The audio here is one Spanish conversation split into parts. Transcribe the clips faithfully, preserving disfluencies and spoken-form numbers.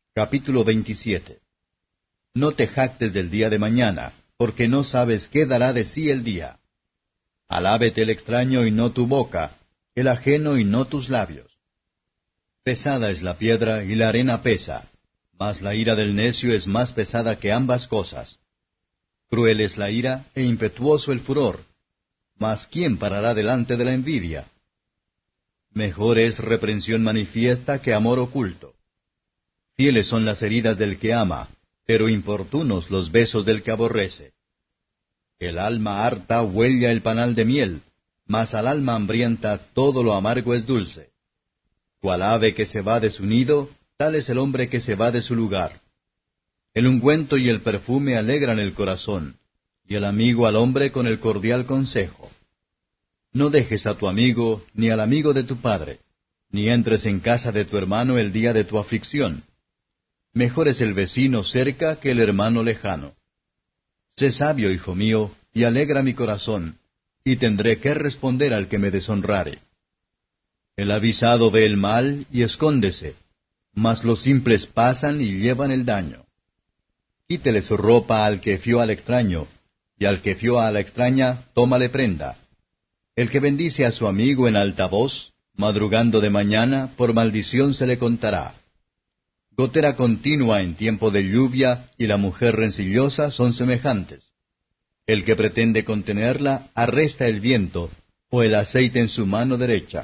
Capítulo veintisiete. No te jactes del día de mañana, porque no sabes qué dará de sí el día. Alábete el extraño y no tu boca, el ajeno y no tus labios. Pesada es la piedra y la arena pesa, mas la ira del necio es más pesada que ambas cosas. Cruel es la ira e impetuoso el furor, mas ¿quién parará delante de la envidia? Mejor es reprensión manifiesta que amor oculto. Fieles son las heridas del que ama, pero importunos los besos del que aborrece. El alma harta huella el panal de miel, mas al alma hambrienta todo lo amargo es dulce. Cual ave que se va de su nido, tal es el hombre que se va de su lugar. El ungüento y el perfume alegran el corazón, y el amigo al hombre con el cordial consejo. No dejes a tu amigo, ni al amigo de tu padre, ni entres en casa de tu hermano el día de tu aflicción. Mejor es el vecino cerca que el hermano lejano. Sé sabio, hijo mío, y alegra mi corazón, y tendré que responder al que me deshonrare. El avisado ve el mal y escóndese, mas los simples pasan y llevan el daño. Quítele su ropa al que fió al extraño, y al que fió a la extraña, tómale prenda. El que bendice a su amigo en alta voz, madrugando de mañana, por maldición se le contará. Gotera continua en tiempo de lluvia y la mujer rencillosa son semejantes. El que pretende contenerla arresta el viento, o el aceite en su mano derecha.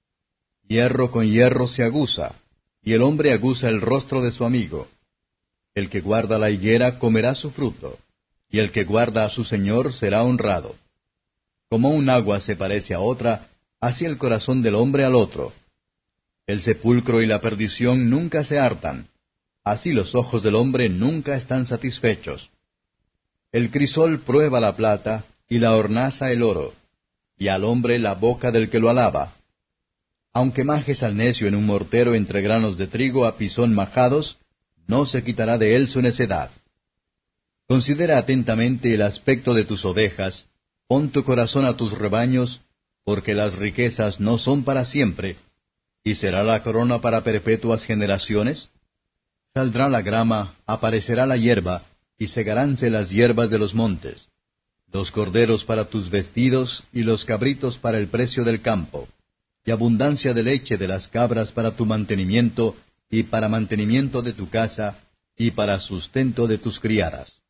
Hierro con hierro se aguza, y el hombre aguza el rostro de su amigo. El que guarda la higuera comerá su fruto, y el que guarda a su señor será honrado. Como un agua se parece a otra, así el corazón del hombre al otro. El sepulcro y la perdición nunca se hartan, así los ojos del hombre nunca están satisfechos. El crisol prueba la plata, y la hornaza el oro, y al hombre la boca del que lo alaba. Aunque majes al necio en un mortero entre granos de trigo a pisón majados, no se quitará de él su necedad. Considera atentamente el aspecto de tus ovejas, pon tu corazón a tus rebaños, porque las riquezas no son para siempre, ¿y será la corona para perpetuas generaciones? Saldrá la grama, aparecerá la hierba, y segaránse las hierbas de los montes. Los corderos para tus vestidos, y los cabritos para el precio del campo, y abundancia de leche de las cabras para tu mantenimiento, y para mantenimiento de tu casa, y para sustento de tus criadas.